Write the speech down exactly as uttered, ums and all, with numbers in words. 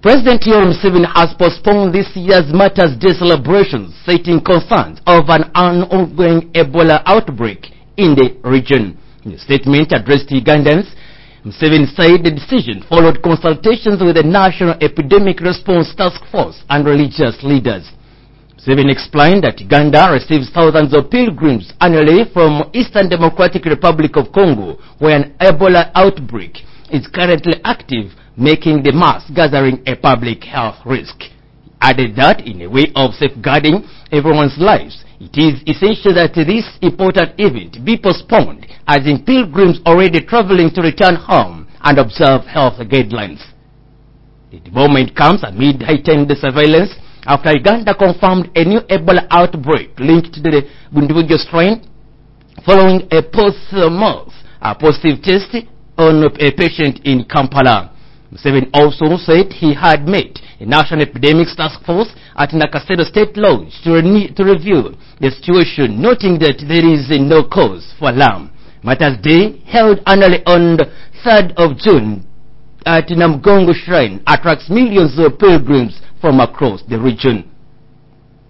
President Yoweri Museveni has postponed this year's Martyrs' Day celebrations, citing concerns of an ongoing Ebola outbreak in the region. In a statement addressed to Ugandans, Museveni said the decision followed consultations with the National Epidemic Response Task Force and religious leaders. Museveni explained that Uganda receives thousands of pilgrims annually from Eastern Democratic Republic of Congo, where an Ebola outbreak is currently active, making the mass gathering a public health risk. He added that in a way of safeguarding everyone's lives, it is essential that this important event be postponed, as in pilgrims already traveling to return home and observe health guidelines. The moment comes amid heightened surveillance after Uganda confirmed a new Ebola outbreak linked to the Bundibugyo strain following a post-month a positive test on a patient in Kampala. Museveni also said he had met a National Epidemics Task Force at Nakasero State Lodge to, re to review the situation, noting that there is uh, no cause for alarm. Martyrs' Day, held annually on the third of June at Namugongo Shrine, attracts millions of pilgrims from across the region.